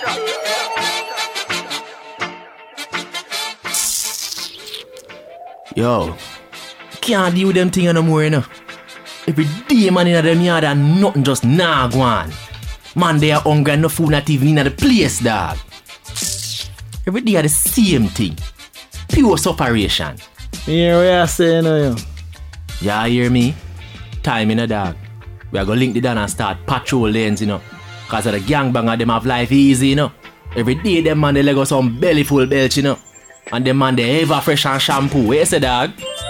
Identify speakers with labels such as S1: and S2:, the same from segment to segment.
S1: Yo, can't deal with them things no more, you know. Every day, man, in them yard and nothing just nah go on. Man, they are hungry and no food not even in the place, dog. Every day are the same thing. Pure separation.
S2: Me hear what you say, you know.
S1: Yeah, hear me? Time in a dog. We are going to link the down and start patrol lanes, you know. Cause of the gangbanger, them have life easy, you know. Every day, them man, they let go some belly full belch, you know. And them man, they ever fresh and shampoo. What you say, dog?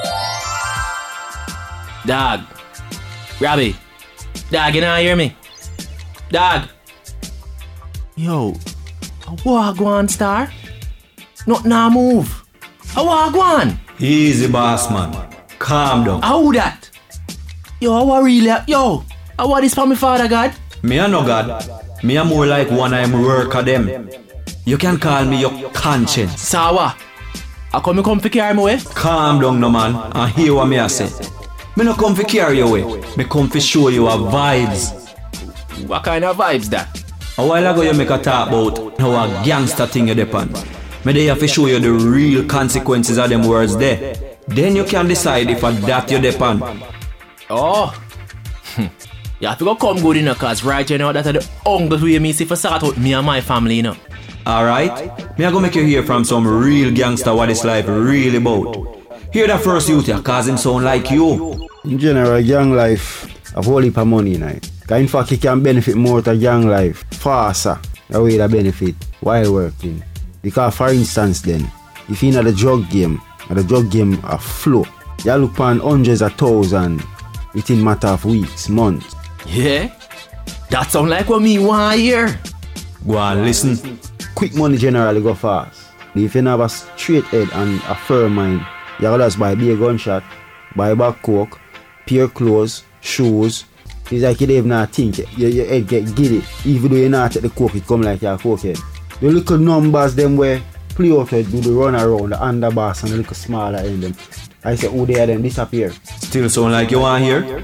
S1: Dog. Robbie. Dog, you know hear me? Dog. Yo. What go on, star? Not now move. What go on?
S3: Easy, boss, man. Calm down.
S1: How that? Yo, what really? Yo. What is for my father, God?
S3: Me a no God. Me a more like one of them worker them. You can call me your conscience.
S1: Sawa. I come for carry me away?
S3: Calm down, no man, and hear what me a say. Me no come for carry you away. Me come for show you a vibes.
S1: What kind of vibes that?
S3: A while ago you make a talk about how a gangster thing you depend. Me dey have to show you the real consequences of them words there. Then you can decide if a that you depend.
S1: Oh. You have to go come good in the cause right you know that are the uncles who me see for sort out me and my family, you know.
S3: Alright? Me a go make you hear from some real gangster what this life really about. Hear the first youth here, cause him sound like you.
S2: In general, gang life have a whole heap of money now. Cause in fact, you can benefit more to gang life faster the way that benefit while working. Because for instance then, if you're in the drug game, and the drug game a flow, you look on hundreds of thousands within a matter of weeks, months.
S1: Yeah? That sound like what me want hear.
S3: Go on, listen.
S2: Quick money generally go fast. If you have a straight head and a firm mind, you can just buy a gunshot, buy back coke, pair clothes, shoes. It's like you don't even think your head get giddy. Even though you not take the coke, it come like you're a cokehead. The little numbers them where play out do the run around, the underboss and the little smaller end them. I say, oh, they are them disappear.
S3: Still sound like you want to hear?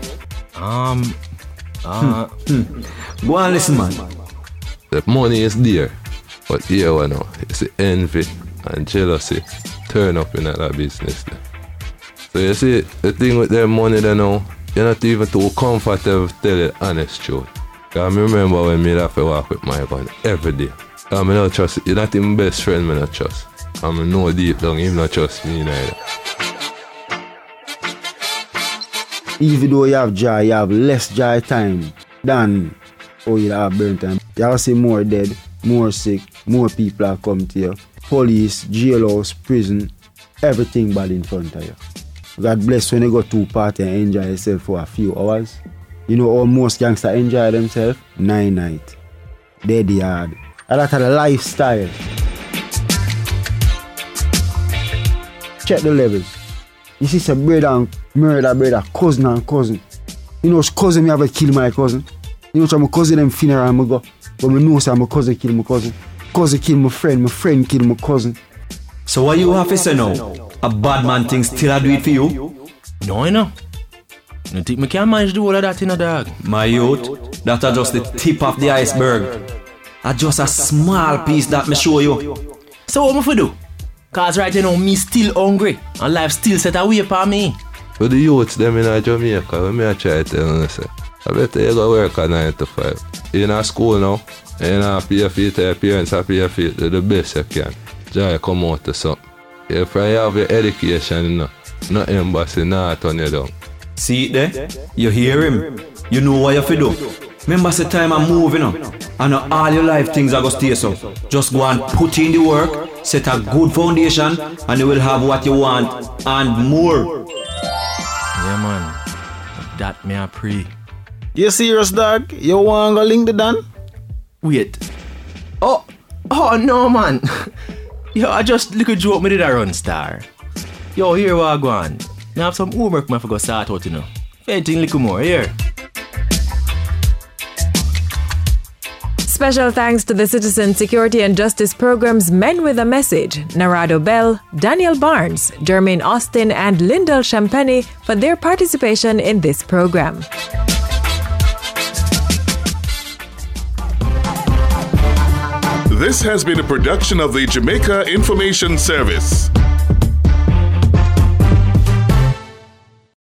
S3: Go on, listen, man.
S4: The money is there, but here we know, it's the envy and jealousy turn up in that business there. So you see, the thing with their money there now, you're not even too comfortable to tell the honest truth. Because I remember when me have to walk with my gun every day. I don't trust, you're not even best friend, I don't trust. I know deep down, him not trust me neither.
S2: Even though you have joy, you have less joy time than you have burn time. You have see more dead, more sick, more people are come to you. Police, jailhouse, prison, everything bad in front of you. God bless when you go to a party and enjoy yourself for a few hours. You know how most gangsters enjoy themselves? 9 nights. Dead yard. And that's the lifestyle. Check the levels. You see some brother and murder brother, cousin and cousin. You know cousin me have to kill my cousin. You know so my cousin them funeral I go. But I know so my cousin kill my cousin. Cousin kill my friend kill my cousin.
S3: So what you have to say now? A bad man thing still I do it for you?
S1: No, you know. You think me can manage do all of that in a dog?
S3: My youth, that's just the tip of the iceberg. That's just a small piece that me show you.
S1: So what am I for do? Cause right now me still hungry and life still set away for me.
S4: For the youths them in Jamaica, when I try to tell you, I better you go work at 9 to 5. You're in school now, and you pay for it, your parents have pay for it, do the best you can. Just come out to something. If you have your education, you know, no embassy, not turn you down.
S3: See it there? You hear him? You know what you have to do. Remember the time I'm moving up. And all your life things are going to stay so. Just go and put in the work, set a good foundation, and you will have what you want and more.
S1: Yeah, man. That me a pray.
S2: You serious, dog? You want to link the Dan?
S1: Wait. Oh no, man. Yo, I just little joke me did a run star. Yo, here what I go on. I have some homework I forgot to start out, you know. Anything little more, here.
S5: Special thanks to the Citizen Security and Justice Program's Men with a Message, Narado Bell, Daniel Barnes, Jermaine Austin, and Lyndall Champagne for their participation in this program.
S6: This has been a production of the Jamaica Information Service.